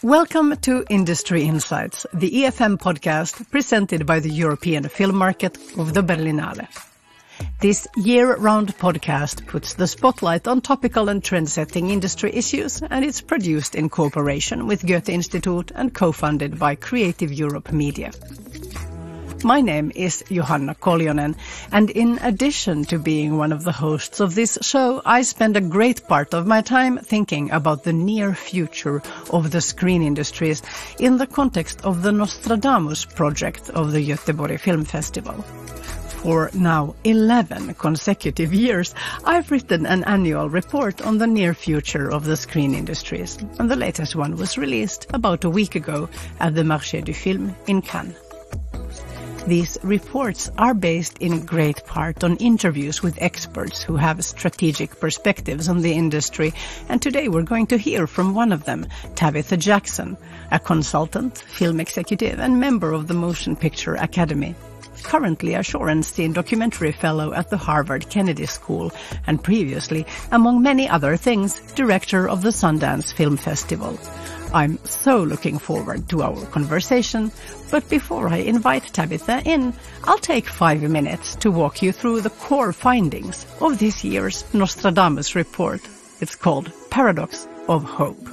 Welcome to Industry Insights, the EFM podcast presented by the European film market of the Berlinale. This year-round podcast puts the spotlight on topical and trend-setting industry issues, and it's produced in cooperation with Goethe Institute and co-funded by Creative Europe Media. My name is Johanna Koljonen, and in addition to being one of the hosts of this show, I spend a great part of my time thinking about the near future of the screen industries in the context of the Nostradamus project of the Göteborg Film Festival. For now 11 consecutive years, I've written an annual report on the near future of the screen industries, and the latest one was released about a week ago at the Marché du Film in Cannes. These reports are based in great part on interviews with experts who have strategic perspectives on the industry, and today we're going to hear from one of them, Tabitha Jackson, a consultant, film executive and member of the Motion Picture Academy. Currently a Shorenstein documentary fellow at the Harvard Kennedy School, and previously, among many other things, director of the Sundance Film Festival. I'm so looking forward to our conversation, but before I invite Tabitha in, I'll take 5 minutes to walk you through the core findings of this year's Nostradamus report. It's called Paradox of Hope.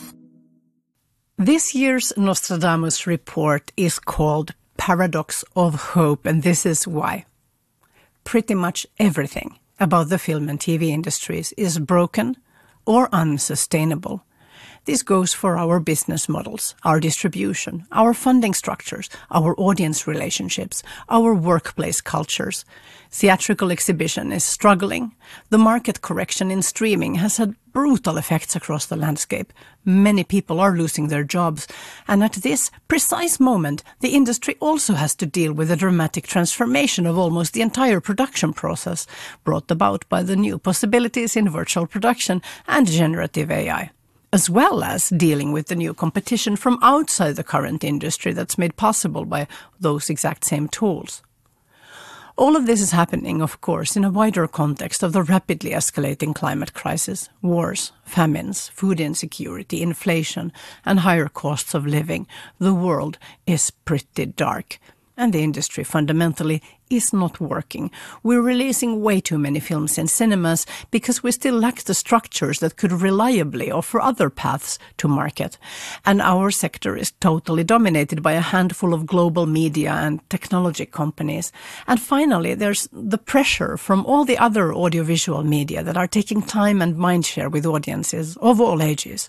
This year's Nostradamus report is called Paradox of Hope, and this is why. Pretty much everything about the film and TV industries is broken or unsustainable. This goes for our business models, our distribution, our funding structures, our audience relationships, our workplace cultures. Theatrical exhibition is struggling. The market correction in streaming has had brutal effects across the landscape. Many people are losing their jobs. And at this precise moment, the industry also has to deal with a dramatic transformation of almost the entire production process, brought about by the new possibilities in virtual production and generative AI, as well as dealing with the new competition from outside the current industry that's made possible by those exact same tools. All of this is happening, of course, in a wider context of the rapidly escalating climate crisis, wars, famines, food insecurity, inflation, and higher costs of living. The world is pretty dark, and the industry fundamentally is not working. We're releasing way too many films in cinemas because we still lack the structures that could reliably offer other paths to market. And our sector is totally dominated by a handful of global media and technology companies. And finally, there's the pressure from all the other audiovisual media that are taking time and mindshare with audiences of all ages.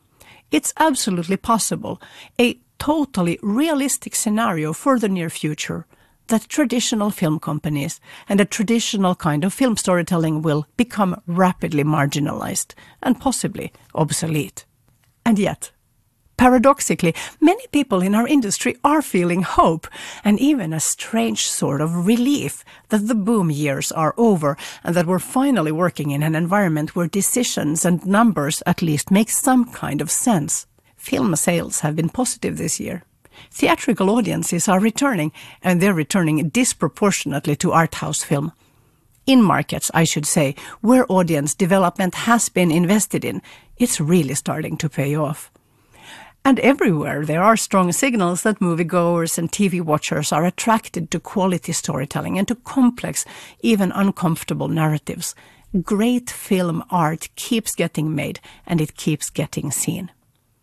It's absolutely possible, a totally realistic scenario for the near future, that traditional film companies and a traditional kind of film storytelling will become rapidly marginalized and possibly obsolete. And yet, paradoxically, many people in our industry are feeling hope and even a strange sort of relief that the boom years are over and that we're finally working in an environment where decisions and numbers at least make some kind of sense. Film sales have been positive this year. Theatrical audiences are returning, and they're returning disproportionately to art house film. In markets, I should say, where audience development has been invested in, it's really starting to pay off. And everywhere there are strong signals that moviegoers and TV watchers are attracted to quality storytelling and to complex, even uncomfortable narratives. Great film art keeps getting made, and it keeps getting seen.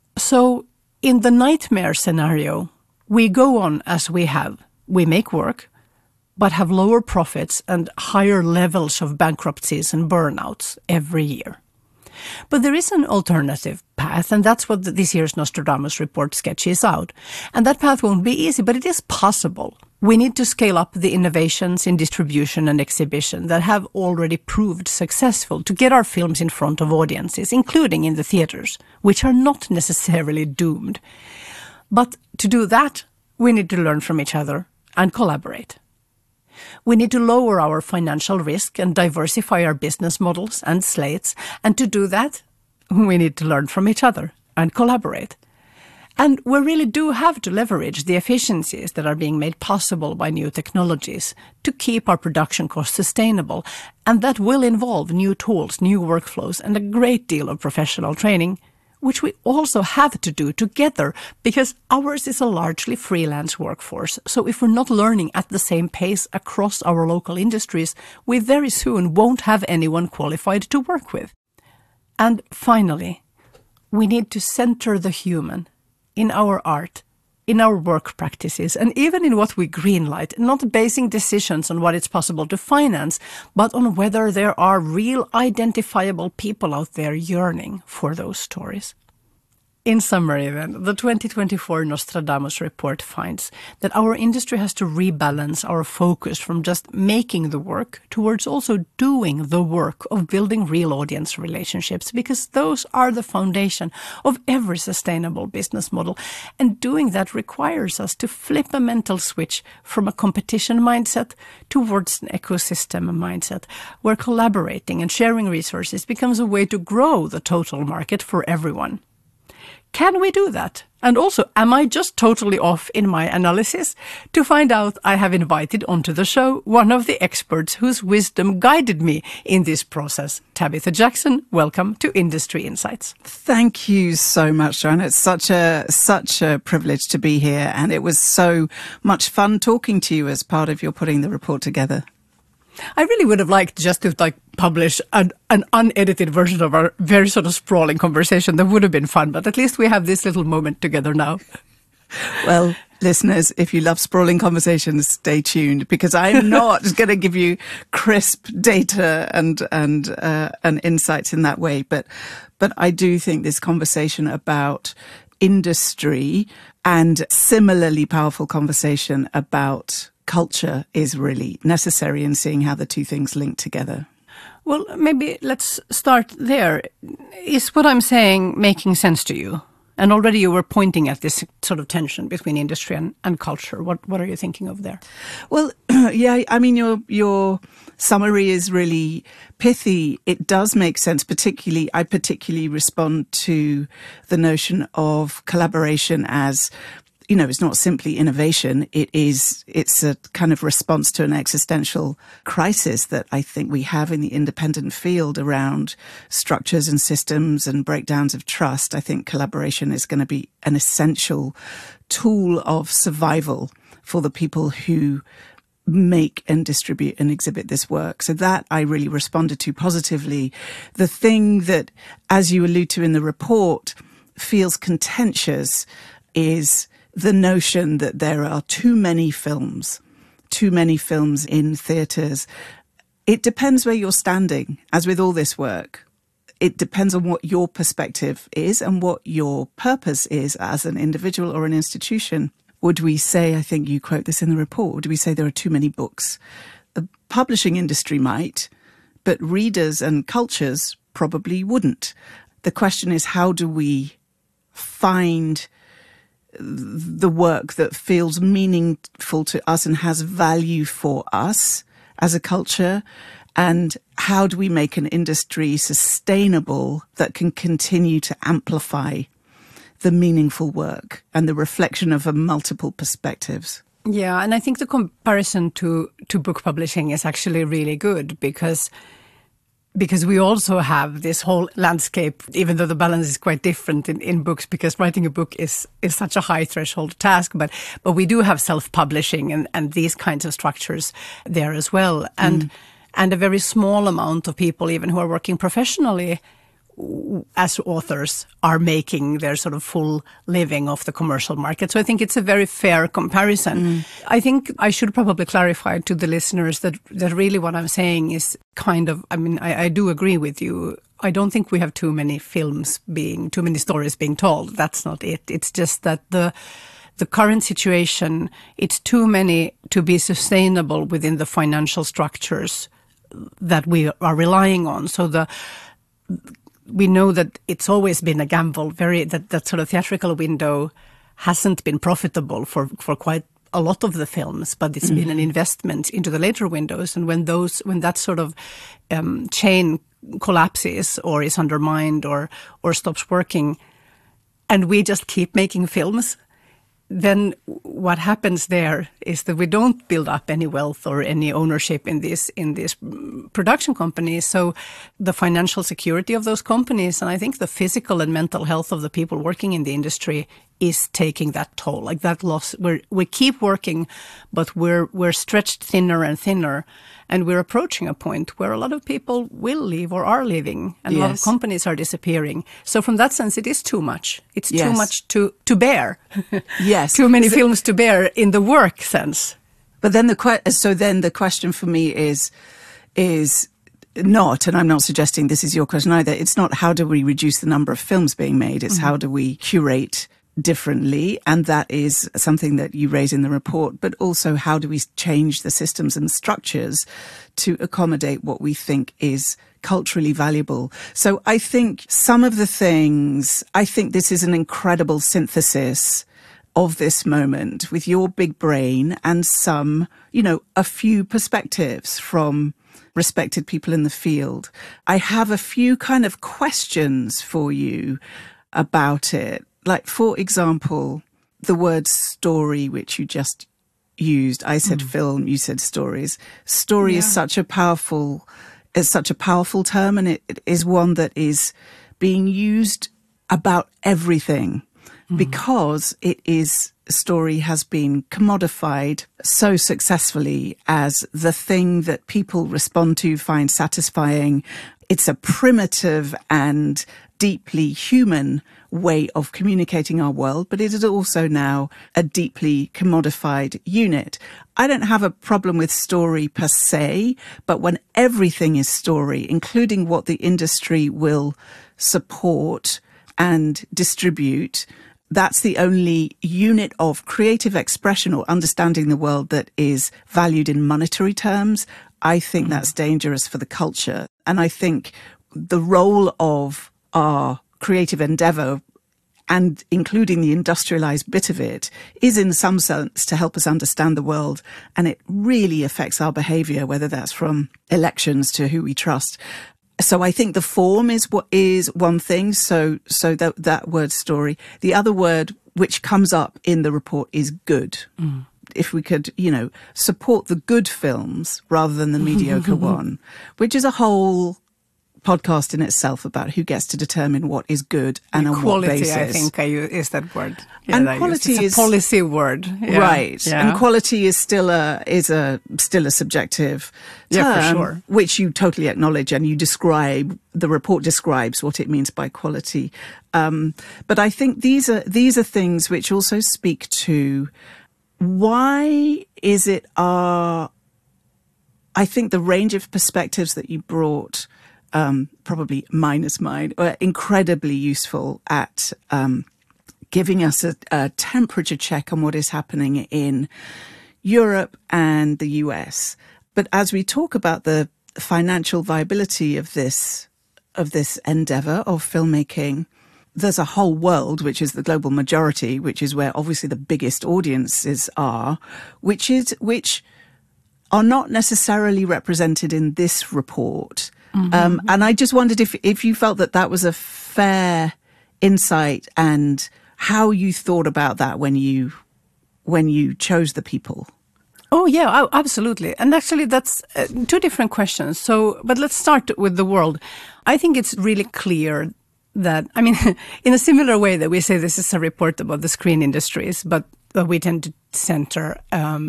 So, in the nightmare scenario, we go on as we have. We make work, but have lower profits and higher levels of bankruptcies and burnouts every year. But there is an alternative path, and that's what this year's Nostradamus report sketches out. And that path won't be easy, but it is possible. We need to scale up the innovations in distribution and exhibition that have already proved successful to get our films in front of audiences, including in the theaters, which are not necessarily doomed. But to do that, we need to learn from each other and collaborate. We need to lower our financial risk and diversify our business models and slates, and to do that, we need to learn from each other and collaborate. And we really do have to leverage the efficiencies that are being made possible by new technologies to keep our production costs sustainable, and that will involve new tools, new workflows, and a great deal of professional training, which we also have to do together because ours is a largely freelance workforce. So if we're not learning at the same pace across our local industries, we very soon won't have anyone qualified to work with. And finally, we need to center the human in our art, in our work practices, and even in what we greenlight, not basing decisions on what it's possible to finance, but on whether there are real identifiable people out there yearning for those stories. In summary then, the 2024 Nostradamus report finds that our industry has to rebalance our focus from just making the work towards also doing the work of building real audience relationships, because those are the foundation of every sustainable business model. And doing that requires us to flip a mental switch from a competition mindset towards an ecosystem mindset, where collaborating and sharing resources becomes a way to grow the total market for everyone. Can we do that? And also, am I just totally off in my analysis? To find out, I have invited onto the show one of the experts whose wisdom guided me in this process. Tabitha Jackson, welcome to Industry Insights. Thank you so much, Joanna. It's such a privilege to be here, and it was so much fun talking to you as part of your putting the report together. I really would have liked just to publish an unedited version of our very sort of sprawling conversation. That would have been fun, but at least we have this little moment together now. Well, listeners, if you love sprawling conversations, stay tuned, because I'm not going to give you crisp data and insights in that way. But I do think this conversation about industry and similarly powerful conversation about culture is really necessary in seeing how the two things link together. Well, maybe let's start there. Is what I'm saying making sense to you? And already you were pointing at this sort of tension between industry and culture. What are you thinking of there? Well, yeah, I mean, your summary is really pithy. It does make sense. I particularly respond to the notion of collaboration as, you know, it's not simply innovation. It's a kind of response to an existential crisis that I think we have in the independent field around structures and systems and breakdowns of trust. I think collaboration is going to be an essential tool of survival for the people who make and distribute and exhibit this work. So that I really responded to positively. The thing that, as you allude to in the report, feels contentious is the notion that there are too many films in theatres. It depends where you're standing, as with all this work. It depends on what your perspective is and what your purpose is as an individual or an institution. Would we say, I think you quote this in the report, would we say there are too many books? The publishing industry might, but readers and cultures probably wouldn't. The question is, how do we find the work that feels meaningful to us and has value for us as a culture? And how do we make an industry sustainable that can continue to amplify the meaningful work and the reflection of multiple perspectives? Yeah, and I think the comparison to book publishing is actually really good because we also have this whole landscape, even though the balance is quite different in books, because writing a book is such a high threshold task. But we do have self-publishing and these kinds of structures there as well. And a very small amount of people, even who are working professionally as authors, are making their sort of full living off the commercial market. So I think it's a very fair comparison. I think I should probably clarify to the listeners that really what I'm saying is kind of, I mean, I do agree with you. I don't think we have too many stories being told. That's not it. It's just that the current situation, it's too many to be sustainable within the financial structures that we are relying on. So we know that it's always been a gamble, that sort of theatrical window hasn't been profitable for quite a lot of the films, but it's been an investment into the later windows. And when that sort of chain collapses or is undermined or stops working, and we just keep making films, then what happens there is that we don't build up any wealth or any ownership in these production companies. So the financial security of those companies, and I think the physical and mental health of the people working in the industry, is taking that toll. Like that loss, we keep working, but we're stretched thinner and thinner, and we're approaching a point where a lot of people will leave or are leaving, and a lot of companies are disappearing. So from that sense, it is too much. It's too much to bear. Yes, too many films to bear in the work sense. But then the question for me is not, and I'm not suggesting this is your question either. It's not how do we reduce the number of films being made. It's how do we curate differently, and that is something that you raise in the report, but also how do we change the systems and structures to accommodate what we think is culturally valuable. So I think some of the things, I think this is an incredible synthesis of this moment with your big brain and some, a few perspectives from respected people in the field. I have a few kind of questions for you about it. Like, for example, the word story, which you just used. I said film, you said stories. Story is such a powerful term, and it is one that is being used about everything because story has been commodified so successfully as the thing that people respond to, find satisfying. It's a primitive and deeply human way of communicating our world, but it is also now a deeply commodified unit. I don't have a problem with story per se, but when everything is story, including what the industry will support and distribute, that's the only unit of creative expression or understanding the world that is valued in monetary terms. I think that's dangerous for the culture. And I think the role of our creative endeavor, and including the industrialized bit of it, is in some sense to help us understand the world. And it really affects our behavior, whether that's from elections to who we trust. So I think the form is one thing. So that word story. The other word which comes up in the report is good. If we could, support the good films rather than the mediocre one, which is a whole podcast in itself about who gets to determine what is good and on what basis. Quality, I think I use that word. Yeah, and quality is a policy word, right? Yeah. And quality is still a subjective term, for sure. Which you totally acknowledge, and you describe. The report describes what it means by quality. But I think these are things which also speak to why is it I think the range of perspectives that you brought, probably minus mine, were incredibly useful at giving us a temperature check on what is happening in Europe and the US. But as we talk about the financial viability of this endeavor of filmmaking, there's a whole world, which is the global majority, which is where obviously the biggest audiences are, which are not necessarily represented in this report. And I just wondered if you felt that was a fair insight and how you thought about that when you chose the people. Oh, yeah, absolutely. And actually, that's two different questions. But let's start with the world. I think it's really clear that, in a similar way that we say this is a report about the screen industries, but we tend to center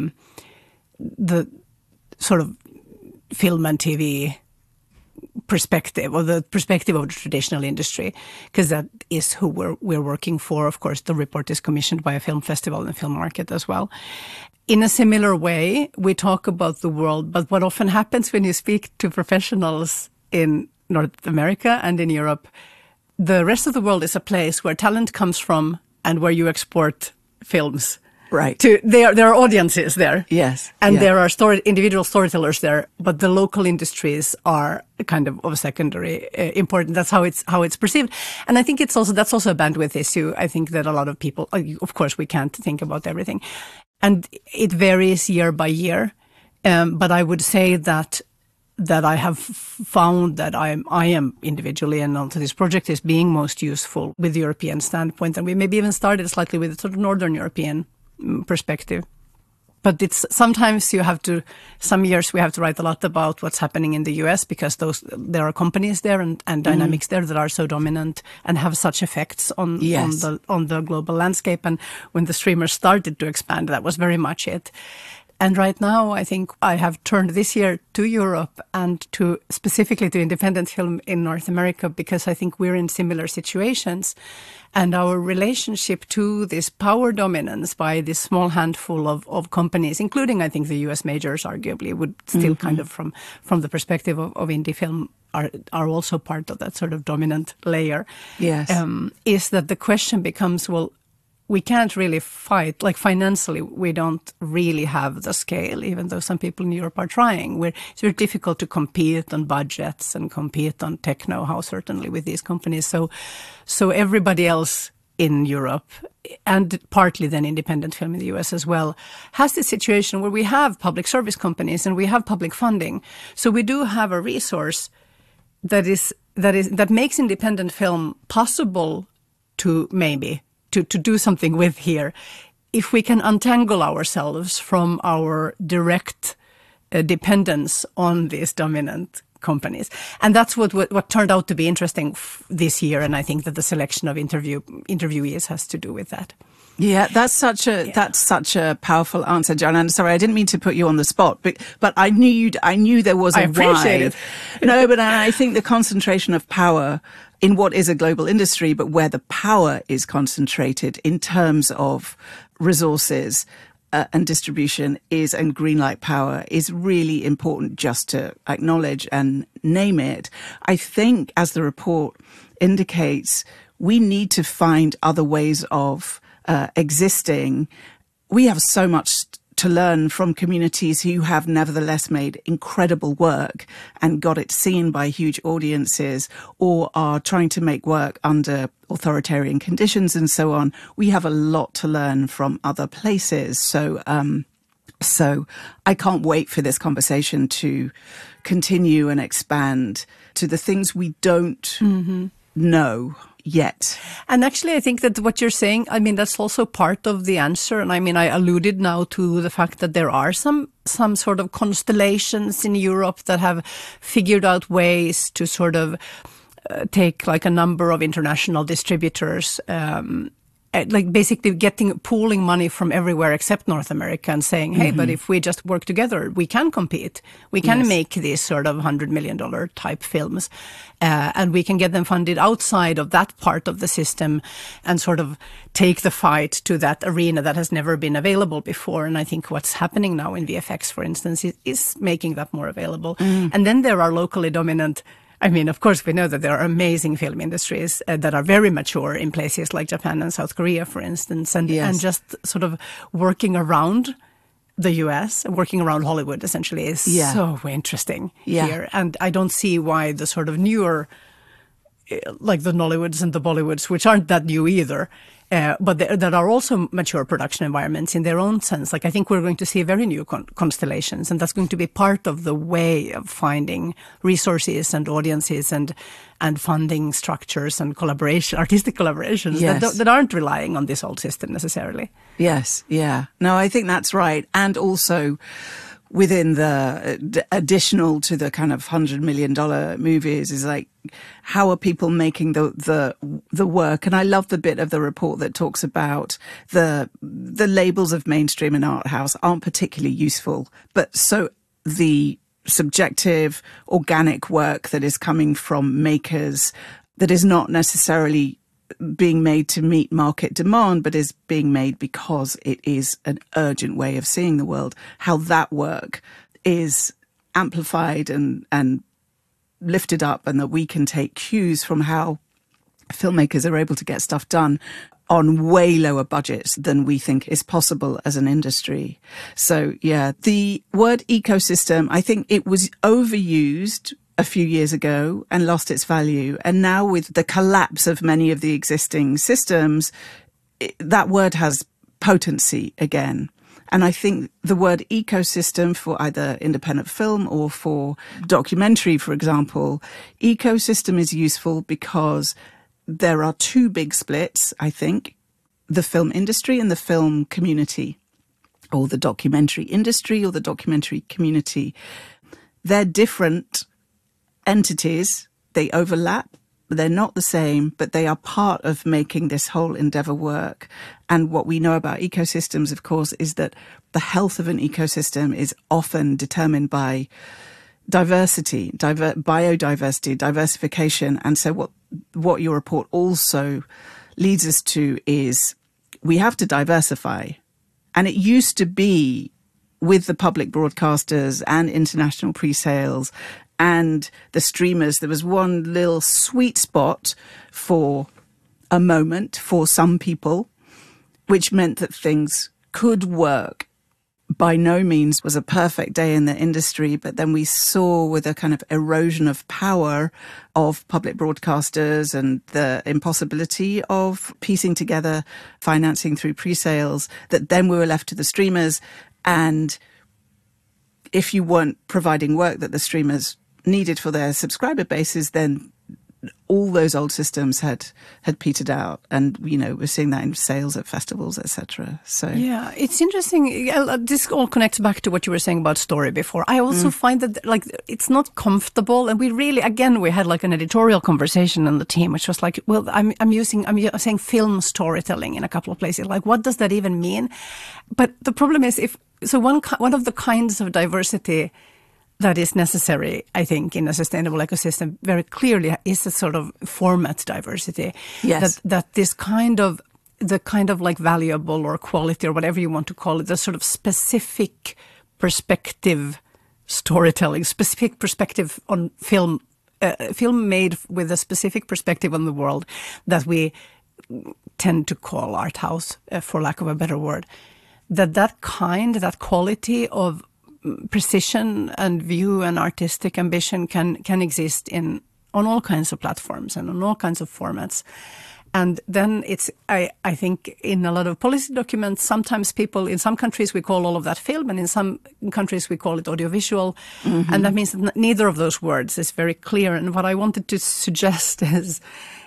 the sort of film and TV perspective, or the perspective of the traditional industry, because that is who we're working for. Of course, the report is commissioned by a film festival and film market as well. In a similar way, we talk about the world, but what often happens when you speak to professionals in North America and in Europe, the rest of the world is a place where talent comes from and where you export films. Right. There are audiences there. Yes. And there are individual storytellers there, but the local industries are kind of secondary importance. That's how it's perceived. And I think that's also a bandwidth issue. I think that a lot of people, of course, we can't think about everything. And it varies year by year. But I would say that I have found that I am individually, and also this project is being most useful with the European standpoint. And we maybe even started slightly with the sort of Northern European perspective. But it's sometimes some years we have to write a lot about what's happening in the US because there are companies there and dynamics there that are so dominant and have such effects on the global landscape. And when the streamers started to expand, that was very much it. And right now, I think I have turned this year to Europe and specifically to independent film in North America because I think we're in similar situations. And our relationship to this power dominance by this small handful of companies, including, I think, the US majors, arguably, would still kind of from the perspective of indie film are also part of that sort of dominant layer. Yes. Is that the question becomes, well, we can't really fight, like financially, we don't really have the scale, even though some people in Europe are trying. It's very difficult to compete on budgets and compete on tech know-how, certainly, with these companies. So everybody else in Europe, and partly then independent film in the US as well, has this situation where we have public service companies and we have public funding. So we do have a resource that makes independent film possible to do something with here, if we can untangle ourselves from our direct dependence on these dominant companies. And that's what turned out to be interesting this year, and I think that the selection of interviewees has to do with that. Yeah, that's such a powerful answer, John. And sorry, I didn't mean to put you on the spot, but I knew there was a why. I appreciate it. No, but I think the concentration of power in what is a global industry, but where the power is concentrated in terms of resources and distribution and greenlight power is really important just to acknowledge and name it. I think, as the report indicates, we need to find other ways of existing. We have so much to learn from communities who have nevertheless made incredible work and got it seen by huge audiences, or are trying to make work under authoritarian conditions and so on. We have a lot to learn from other places. So I can't wait for this conversation to continue and expand to the things we don't know yet. And actually, I think that what you're saying, I mean, that's also part of the answer. And I mean, I alluded now to the fact that there are some sort of constellations in Europe that have figured out ways to sort of take like a number of international distributors, like basically pooling money from everywhere except North America and saying, hey, but if we just work together, we can compete. We can make these sort of $100 million type films, and we can get them funded outside of that part of the system and sort of take the fight to that arena that has never been available before. And I think what's happening now in VFX, for instance, is making that more available. And then there are locally dominant. I mean, of course, we know that there are amazing film industries that are very mature in places like Japan and South Korea, for instance, and just sort of working around the US, working around Hollywood, essentially, is so interesting here. And I don't see why the sort of newer, like the Nollywoods and the Bollywoods, which aren't that new either, but that are also mature production environments in their own sense. Like, I think we're going to see very new constellations, and that's going to be part of the way of finding resources and audiences and funding structures and artistic collaborations that aren't relying on this old system necessarily. Yes, yeah. No, I think that's right. And also, within the additional to the kind of $100 million movies is like, how are people making the work? And I love the bit of the report that talks about the labels of mainstream and art house aren't particularly useful, but so the subjective, organic work that is coming from makers that is not necessarily being made to meet market demand, but is being made because it is an urgent way of seeing the world, how that work is amplified and lifted up, and that we can take cues from how filmmakers are able to get stuff done on way lower budgets than we think is possible as an industry. So, yeah, the word ecosystem, I think it was overused a few years ago and lost its value. And now with the collapse of many of the existing systems, that word has potency again. And I think the word ecosystem for either independent film or for documentary, for example, ecosystem is useful because there are two big splits, I think. the film industry and the film community, or the documentary industry or the documentary community. They're different entities. They overlap. They're not the same, but they are part of making this whole endeavor work. And what we know about ecosystems, of course, is that the health of an ecosystem is often determined by diversity, biodiversity, diversification. And so what your report also leads us to is we have to diversify. And it used to be with the public broadcasters and international pre-sales and the streamers, there was one little sweet spot for a moment for some people, which meant that things could work. By no means was a perfect day in the industry, but then we saw with a kind of erosion of power of public broadcasters and the impossibility of piecing together financing through pre-sales, that then we were left to the streamers. And if you weren't providing work that the streamers needed for their subscriber bases, then all those old systems had petered out, and we're seeing that in sales at festivals, etc. So yeah, it's interesting. This all connects back to what you were saying about story before. I also find that it's not comfortable, and we had like an editorial conversation in the team, which was like, well, I'm saying film storytelling in a couple of places. Like, what does that even mean? But the problem is, one of the kinds of diversity that is necessary, I think, in a sustainable ecosystem very clearly is a sort of format diversity. Yes. That this the kind of like valuable or quality or whatever you want to call it, the sort of specific perspective storytelling, specific perspective on film, film made with a specific perspective on the world that we tend to call art house, for lack of a better word, that quality of precision and view and artistic ambition can exist on all kinds of platforms and on all kinds of formats. And then I think in a lot of policy documents, sometimes in some countries we call all of that film, and in some countries we call it audiovisual. Mm-hmm. And that means that neither of those words is very clear. And what I wanted to suggest is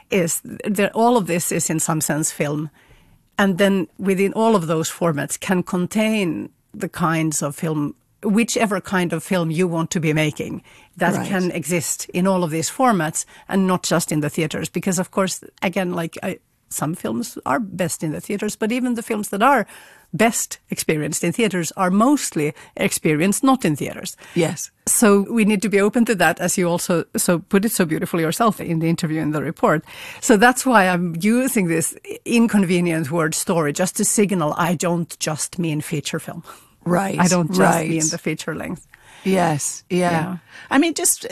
that all of this is in some sense film. And then within all of those formats can contain the kinds of film, whichever kind of film you want to be making, that can exist in all of these formats and not just in the theaters. Because, of course, again, some films are best in the theaters, but even the films that are best experienced in theaters are mostly experienced not in theaters. Yes. So we need to be open to that, as you also put it so beautifully yourself in the interview in the report. So that's why I'm using this inconvenient word story, just to signal I don't just mean feature film. Right. I don't just mean the feature length. Yes. Yeah. I mean, just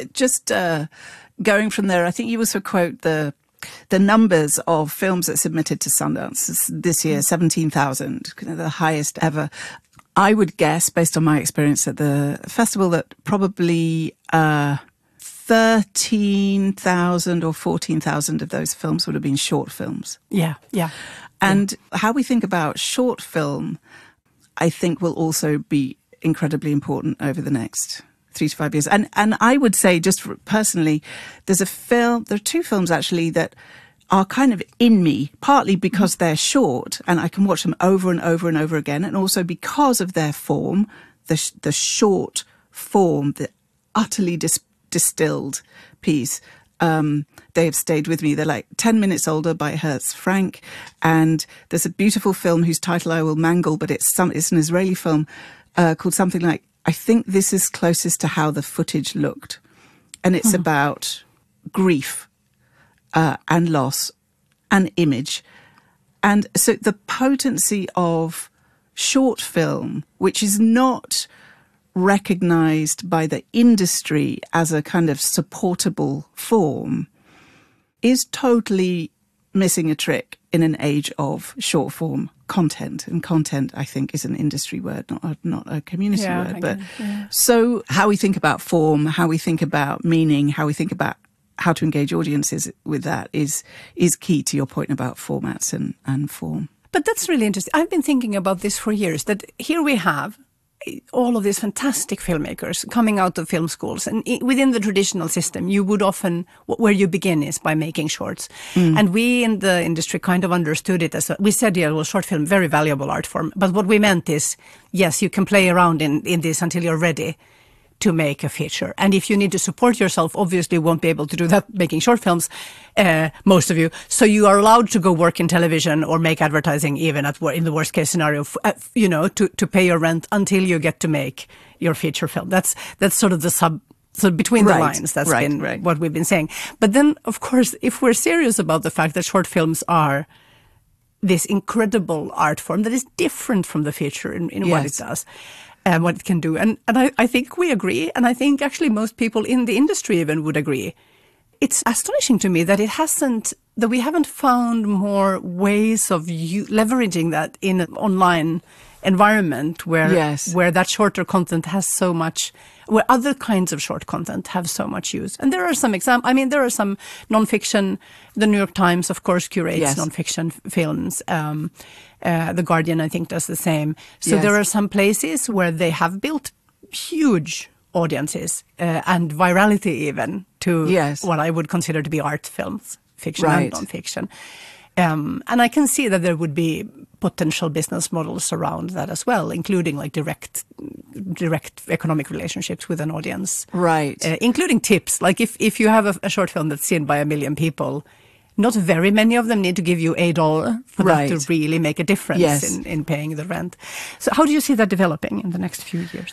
going from there, I think you also quote the numbers of films that submitted to Sundance this year, 17,000, the highest ever. I would guess, based on my experience at the festival, that probably 13,000 or 14,000 of those films would have been short films. Yeah. And how we think about short film, I think, will also be incredibly important over the next 3 to 5 years. And I would say, just personally, there are 2 films actually that are kind of in me, partly because they're short and I can watch them over and over and over again, and also because of their form, the short form, the utterly distilled piece. They have stayed with me. They're like 10 Minutes Older by Hertz Frank. And there's a beautiful film whose title I will mangle, but it's an Israeli film called something like, I think this is closest to How the Footage Looked. And it's about grief and loss and image. And so the potency of short film, which is not recognized by the industry as a kind of supportable form, is totally missing a trick in an age of short form content. And content, I think, is an industry word, not a community word. So how we think about form, how we think about meaning, how we think about how to engage audiences with that is key to your point about formats and form. But that's really interesting. I've been thinking about this for years, that here we have all of these fantastic filmmakers coming out of film schools, and within the traditional system, you would often, where you begin is by making shorts. And we in the industry kind of understood it as, we said, yeah, well, short film, very valuable art form. But what we meant is, yes, you can play around in this until you're ready to make a feature. And if you need to support yourself, obviously you won't be able to do that making short films, most of you. So you are allowed to go work in television or make advertising even in the worst case scenario, to pay your rent until you get to make your feature film. That's sort of so between the lines, that's been what we've been saying. But then, of course, if we're serious about the fact that short films are this incredible art form that is different from the feature in what it does, what it can do. And I think we agree, and I think actually most people in the industry even would agree. It's astonishing to me that that we haven't found more ways of leveraging that in an online environment where that shorter content has so much, where other kinds of short content have so much use. And there are some there are some nonfiction. The New York Times, of course, curates nonfiction films. The Guardian, I think, does the same. So there are some places where they have built huge audiences and virality even to what I would consider to be art films, fiction and nonfiction. And I can see that there would be potential business models around that as well, including like direct economic relationships with an audience. Right. Including tips. Like if you have a short film that's seen by 1 million people, not very many of them need to give you $1 for that to really make a difference in paying the rent. So how do you see that developing in the next few years?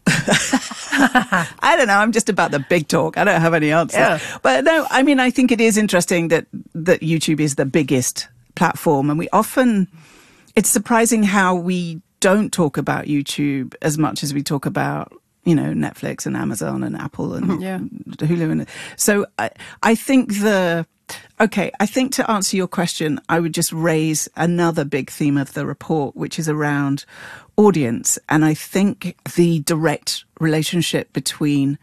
I don't know. I'm just about the big talk. I don't have any answer. Yeah. But no, I mean, I think it is interesting that YouTube is the biggest platform. And it's surprising how we don't talk about YouTube as much as we talk about, Netflix and Amazon and Apple and Hulu. And so I think I think to answer your question, I would just raise another big theme of the report, which is around audience. And I think the direct relationship between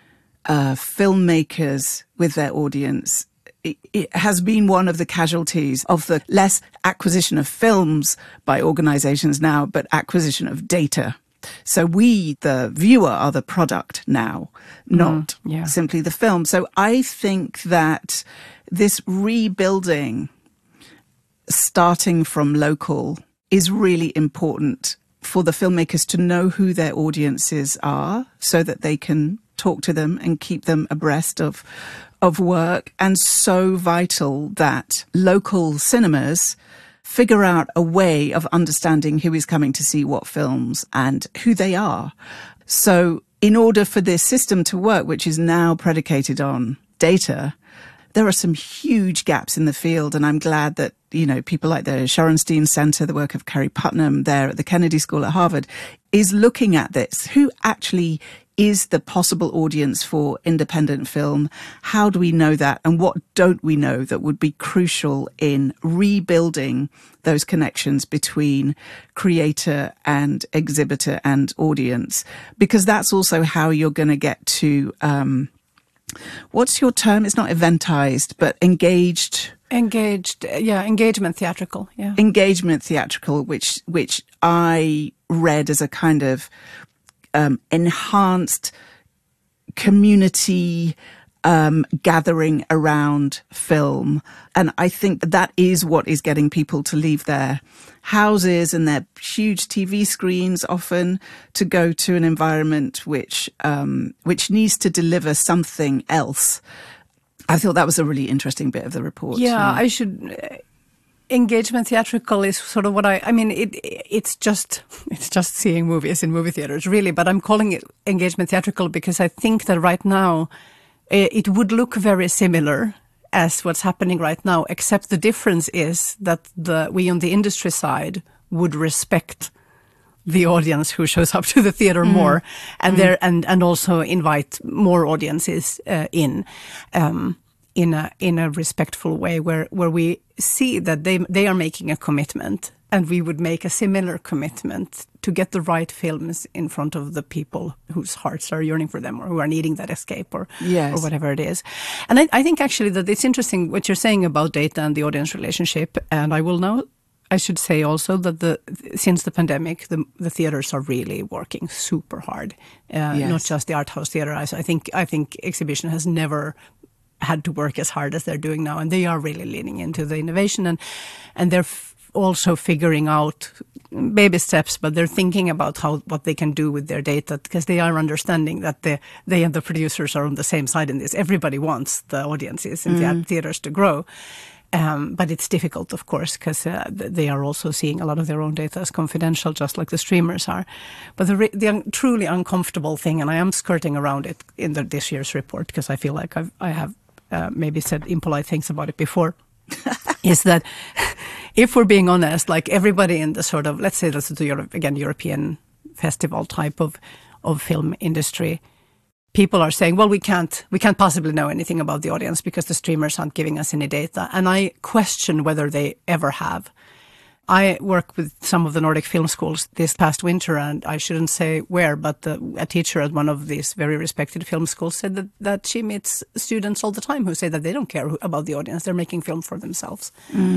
filmmakers with their audience, it has been one of the casualties of the less acquisition of films by organizations now, but acquisition of data. So we, the viewer, are the product now, not simply the film. So I think that this rebuilding, starting from local, is really important for the filmmakers to know who their audiences are so that they can talk to them and keep them abreast of work. And so vital that local cinemas figure out a way of understanding who is coming to see what films and who they are. So in order for this system to work, which is now predicated on data, there are some huge gaps in the field. And I'm glad that, people like the Shorenstein Center, the work of Carrie Putnam there at the Kennedy School at Harvard, is looking at this. Who actually is the possible audience for independent film? How do we know that? And what don't we know that would be crucial in rebuilding those connections between creator and exhibitor and audience? Because that's also how you're going to get to, what's your term? It's not eventized, but engagement theatrical. Yeah. Engagement theatrical, which I read as a kind of enhanced community gathering around film. And I think that is what is getting people to leave their houses and their huge TV screens often to go to an environment which needs to deliver something else. I thought that was a really interesting bit of the report. Yeah, engagement theatrical is sort of what it's just seeing movies in movie theaters, really. But I'm calling it engagement theatrical because I think that right now it would look very similar as what's happening right now, except the difference is that we on the industry side would respect the audience who shows up to the theater more, and and also invite more audiences in a respectful way, where we see that they are making a commitment, and we would make a similar commitment to get the right films in front of the people whose hearts are yearning for them, or who are needing that escape, or whatever it is. And I think actually that it's interesting what you're saying about data and the audience relationship. And I will I should say also that since the pandemic, the theaters are really working super hard. Yes. Not just the art house theater. I think exhibition has never had to work as hard as they're doing now, and they are really leaning into the innovation, and they're also figuring out baby steps, but they're thinking about what they can do with their data, because they are understanding that they and the producers are on the same side in this. Everybody wants the audiences in theaters to grow. But it's difficult, of course, because they are also seeing a lot of their own data as confidential, just like the streamers are. But the truly uncomfortable thing, and I am skirting around it in this year's report, because I feel like I have maybe said impolite things about it before, is that if we're being honest, like everybody in the sort of, let's say that's the European festival type of film industry, people are saying, well, we can't possibly know anything about the audience because the streamers aren't giving us any data. And I question whether they ever have. I work with some of the Nordic film schools this past winter, and I shouldn't say where, but a teacher at one of these very respected film schools said that she meets students all the time who say that they don't care about the audience. They're making film for themselves.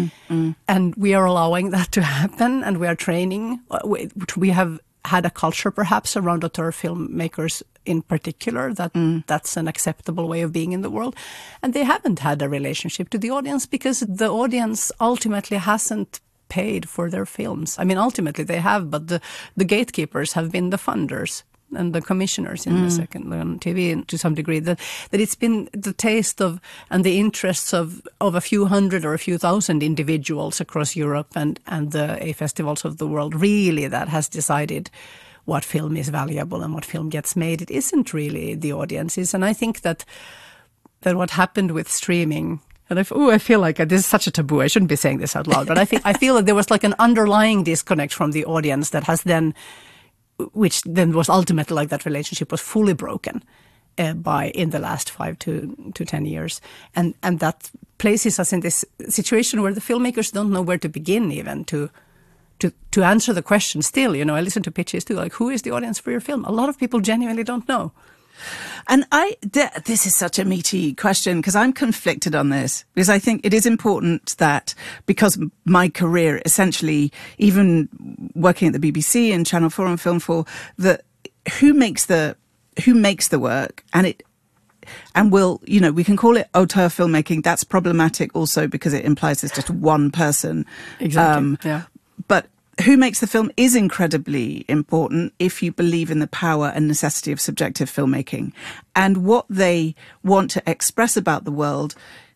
And we are allowing that to happen, and we are training. We have had a culture perhaps around auteur filmmakers in particular, that's an acceptable way of being in the world. And they haven't had a relationship to the audience because the audience ultimately hasn't paid for their films. I mean, ultimately they have, but the gatekeepers have been the funders and the commissioners in the second on TV to some degree, that it's been the taste of and the interests of a few hundred or a few thousand individuals across Europe and the festivals of the world really that has decided what film is valuable and what film gets made. It isn't really the audiences. And I think that what happened with streaming, and I feel like this is such a taboo. I shouldn't be saying this out loud, but I feel that there was like an underlying disconnect from the audience that has then, which then was ultimately like that relationship was fully broken in the last 5 to 10 years. And that places us in this situation where the filmmakers don't know where to begin even to answer the question still. You know, I listen to pitches too, like, who is the audience for your film? A lot of people genuinely don't know. And this is such a meaty question because I'm conflicted on this, because I think it is important that, because my career essentially, even working at the BBC and Channel 4 and Film 4, that who makes the work, and we'll, you know, we can call it auteur filmmaking. That's problematic also because it implies there's just one person. Exactly. Yeah. But who makes the film is incredibly important if you believe in the power and necessity of subjective filmmaking. And what they want to express about the world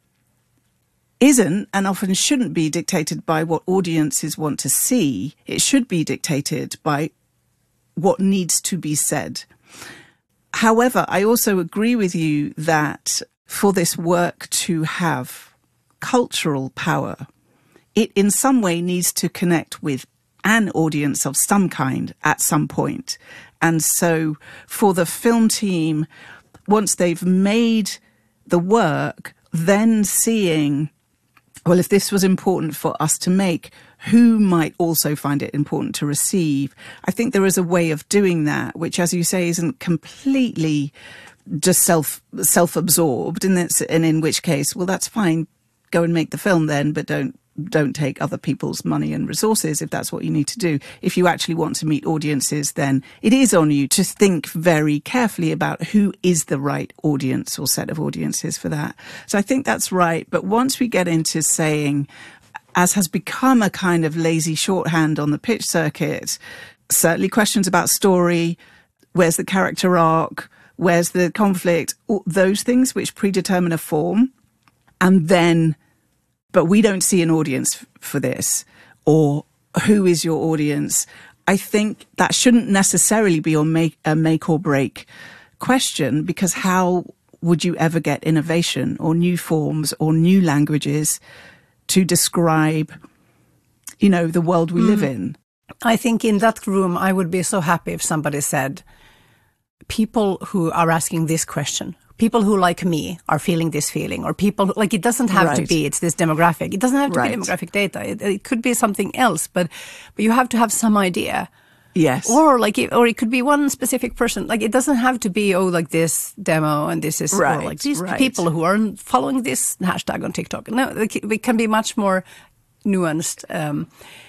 isn't, and often shouldn't be, dictated by what audiences want to see. It should be dictated by what needs to be said. However, I also agree with you that for this work to have cultural power, it in some way needs to connect with an audience of some kind at some point. And so for the film team, once they've made the work, then seeing, well, if this was important for us to make, who might also find it important to receive? I think there is a way of doing that, which, as you say, isn't completely just self-absorbed, and in which case, well, that's fine. Go and make the film then, but don't take other people's money and resources if that's what you need to do. If you actually want to meet audiences, then it is on you to think very carefully about who is the right audience or set of audiences for that. So I think that's right. But once we get into saying, as has become a kind of lazy shorthand on the pitch circuit, certainly questions about story, where's the character arc, where's the conflict, those things which predetermine a form, and then, but we don't see an audience for this, or who is your audience? I think that shouldn't necessarily be a make or break question, because how would you ever get innovation or new forms or new languages to describe, you know, the world we live in? I think in that room, I would be so happy if somebody said, people who are asking this question, people who, like me, are feeling this feeling, or people, like, it doesn't have to be, it's this demographic. It doesn't have to be demographic data. It could be something else, but you have to have some idea. Yes. Or it could be one specific person. Like, it doesn't have to be, like this demo and this is, or like these people who are following this hashtag on TikTok. No, it can be much more nuanced.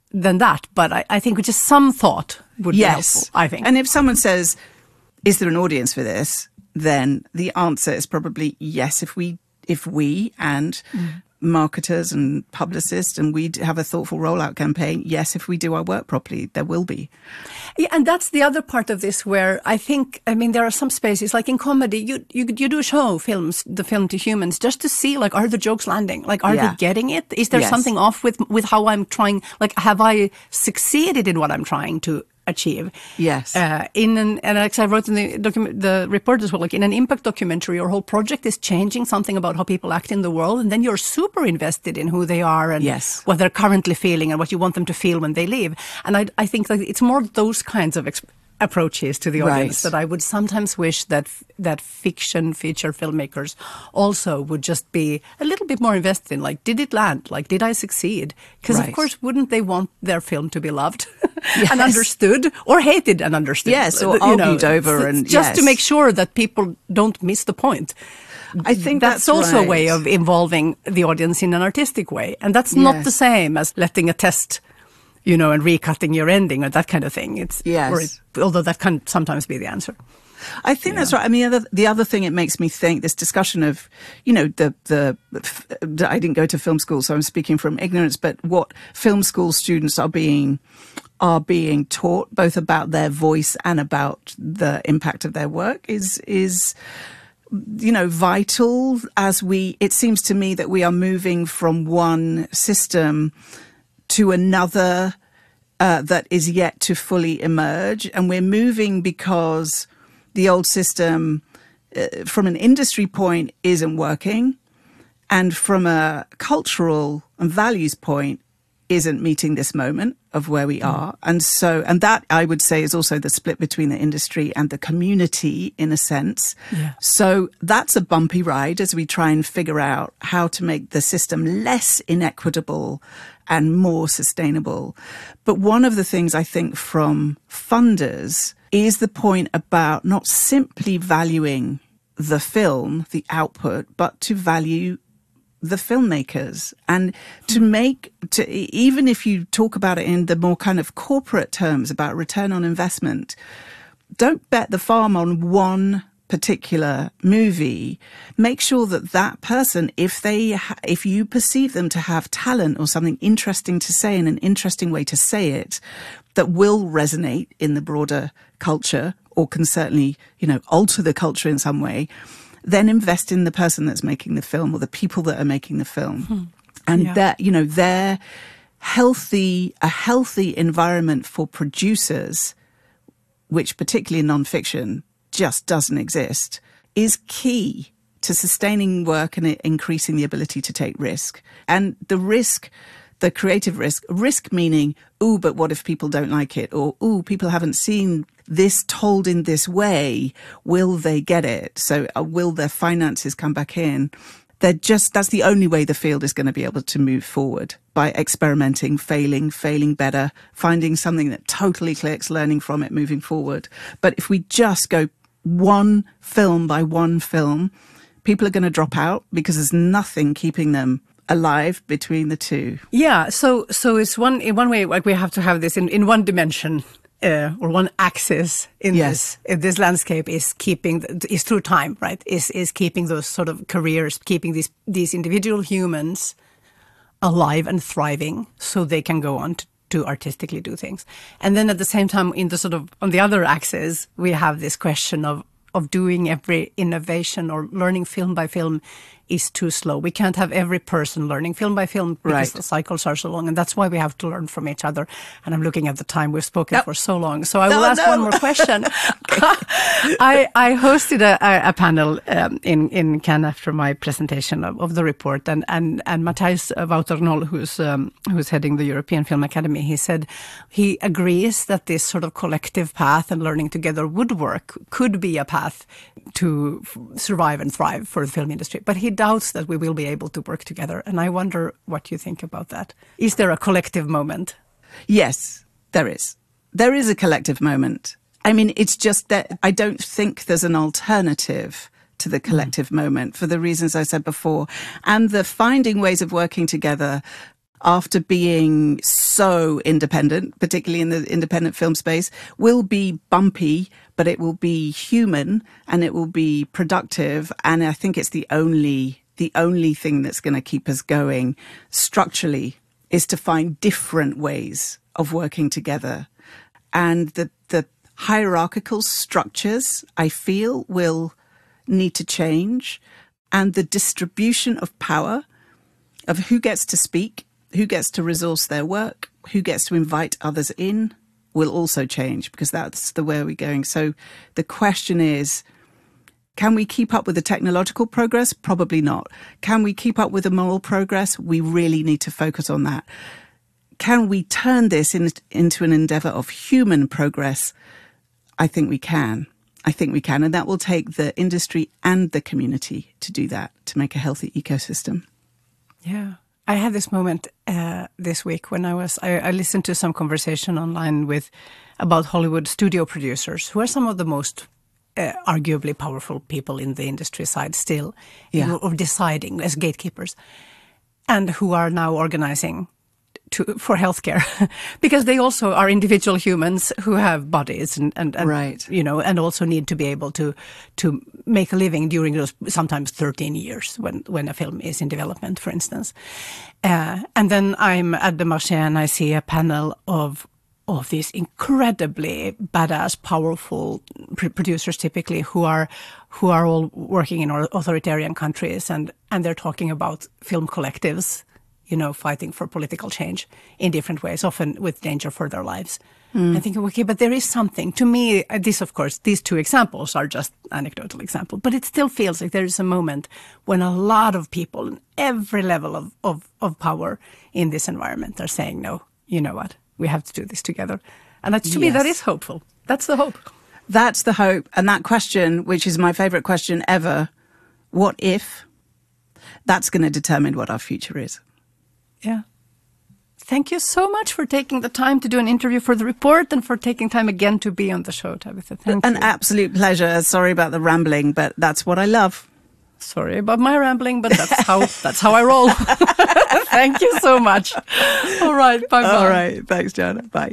than that, but I think just some thought would be helpful, I think. And if someone says, is there an audience for this? Then the answer is probably yes. If we and marketers and publicists and we have a thoughtful rollout campaign, yes, if we do our work properly, there will be. Yeah, and that's the other part of this where I mean, there are some spaces, like in comedy, you do show the film to humans just to see, like, are the jokes landing? Like, are they getting it? Is there something off with how I'm trying? Like, have I succeeded in what I'm trying to achieve? Yes. And like I wrote in the report as well, like in an impact documentary, your whole project is changing something about how people act in the world, and then you're super invested in who they are and what they're currently feeling and what you want them to feel when they leave. And I think that it's more those kinds of approaches to the audience that I would sometimes wish that fiction feature filmmakers also would just be a little bit more invested in. Like, did it land? Like, did I succeed? Because of course, wouldn't they want their film to be loved and understood, or hated and understood? Yes, or argued over, and just to make sure that people don't miss the point. I think that's also a way of involving the audience in an artistic way, and that's not the same as letting a test, and recutting your ending or that kind of thing. Although that can sometimes be the answer. I think that's right. I mean, the other thing it makes me think, this discussion of, I didn't go to film school, so I'm speaking from ignorance, but what film school students are being taught, both about their voice and about the impact of their work, is vital it seems to me that we are moving from one system to another that is yet to fully emerge. And we're moving because the old system, from an industry point, isn't working. And from a cultural and values point, isn't meeting this moment of where we are. And that, I would say, is also the split between the industry and the community, in a sense. Yeah. So that's a bumpy ride as we try and figure out how to make the system less inequitable and more sustainable. But one of the things I think from funders is the point about not simply valuing the film, the output, but to value the filmmakers, and even if you talk about it in the more kind of corporate terms about return on investment, don't bet the farm on one particular movie. Make sure that person, if you perceive them to have talent or something interesting to say and an interesting way to say it, that will resonate in the broader culture or can certainly, alter the culture in some way, then invest in the person that's making the film or the people that are making the film. And that, a healthy environment for producers, which particularly in nonfiction just doesn't exist, is key to sustaining work and increasing the ability to take risk. And the creative risk meaning, but what if people don't like it? Or, people haven't seen this told in this way. Will they get it? So will their finances come back in? That's the only way the field is going to be able to move forward, by experimenting, failing better, finding something that totally clicks, learning from it, moving forward. But if we just go one film by one film, people are going to drop out because there's nothing keeping them alive between the two. Yeah, so it's in one way, like, we have to have this in one dimension or one axis in this landscape is through time, right? Is keeping those sort of careers, keeping these individual humans alive and thriving, so they can go on to artistically do things. And then at the same time, in the sort of on the other axis, we have this question of doing every innovation or learning film by film is too slow. We can't have every person learning film by film because the cycles are so long, and that's why we have to learn from each other. And I'm looking at the time, we've spoken for so long, so I will ask one more question. I hosted a panel in Cannes after my presentation of the report, and Matthijs Wouternol, who's heading the European Film Academy, he said he agrees that this sort of collective path and learning together could be a path to survive and thrive for the film industry, but he doubts that we will be able to work together. And I wonder what you think about that. Is there a collective moment? Yes, there is. There is a collective moment. I mean, it's just that I don't think there's an alternative to the collective moment for the reasons I said before. And the finding ways of working together after being so independent, particularly in the independent film space, will be bumpy, but it will be human and it will be productive. And I think it's the only thing that's going to keep us going structurally is to find different ways of working together. And the hierarchical structures, I feel, will need to change. And the distribution of power, of who gets to speak, who gets to resource their work, who gets to invite others in, will also change, because that's the way we're going. So the question is, can we keep up with the technological progress? Probably not. Can we keep up with the moral progress? We really need to focus on that. Can we turn this into an endeavor of human progress? I think we can. And that will take the industry and the community to do that, to make a healthy ecosystem. Yeah. I had this moment this week when I listened to some conversation online about Hollywood studio producers, who are some of the most arguably powerful people in the industry side still, of deciding as gatekeepers, and who are now organizing for healthcare, because they also are individual humans who have bodies and right. And also need to be able to make a living during those sometimes 13 years when a film is in development, for instance. And then I'm at the Marché and I see a panel of these incredibly badass, powerful producers, typically who are all working in authoritarian countries, and they're talking about film collectives, fighting for political change in different ways, often with danger for their lives. I think, okay, but there is something. To me, these two examples are just anecdotal examples, but it still feels like there is a moment when a lot of people in every level of power in this environment are saying, no, you know what, we have to do this together. And to me, that is hopeful. That's the hope. That's the hope. And that question, which is my favorite question ever, what if? That's going to determine what our future is. Yeah. Thank you so much for taking the time to do an interview for the report and for taking time again to be on the show, Tabitha. Thank you. An absolute pleasure. Sorry about the rambling, but that's what I love. Sorry about my rambling, but that's how I roll. Thank you so much. All right. Bye-bye. All right. Thanks, Joanna. Bye.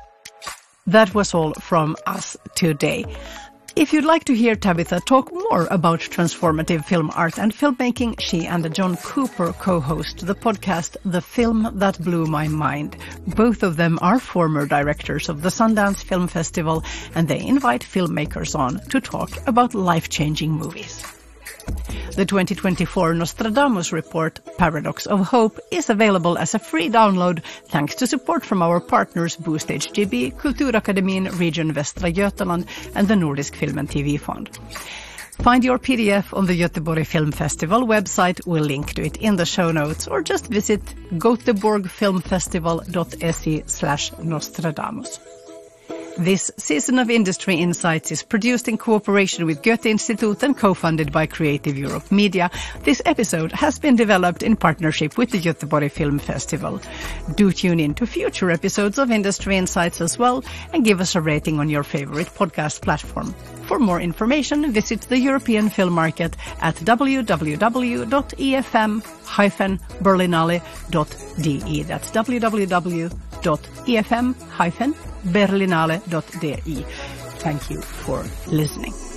That was all from us today. If you'd like to hear Tabitha talk more about transformative film art and filmmaking, she and John Cooper co-host the podcast The Film That Blew My Mind. Both of them are former directors of the Sundance Film Festival, and they invite filmmakers on to talk about life-changing movies. The 2024 Nostradamus report, Paradox of Hope, is available as a free download thanks to support from our partners Boost HGB, Kulturakademin, Region Västra Götaland and the Nordisk Film and TV Fund. Find your PDF on the Göteborg Film Festival website. We'll link to it in the show notes, or just visit göteborgfilmfestival.se/Nostradamus. This season of Industry Insights is produced in cooperation with Goethe Institute and co-funded by Creative Europe Media. This episode has been developed in partnership with the Göteborg Film Festival. Do tune in to future episodes of Industry Insights as well, and give us a rating on your favorite podcast platform. For more information, visit the European film market at www.efm-berlinale.de. That's www.efm-berlinale.de. Thank you for listening.